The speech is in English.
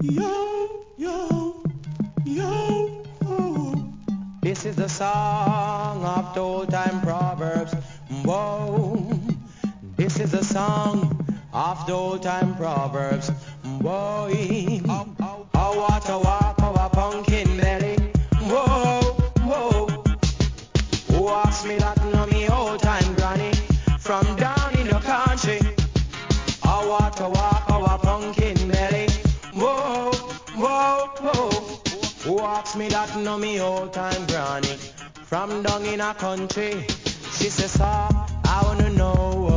Yo, yo, yo, oh. This is the song of the old time proverbs. Whoa. This is the song of the old time proverbs. Boy, how water walk over pumpkin belly. Whoa, whoa. Who asked me that? No, me old time granny from down in the country. How water walk over pumpkin belly. Whoa, whoa, whoa. Who asked me that? No, me old time granny from down in a country. She says, sir, I wanna know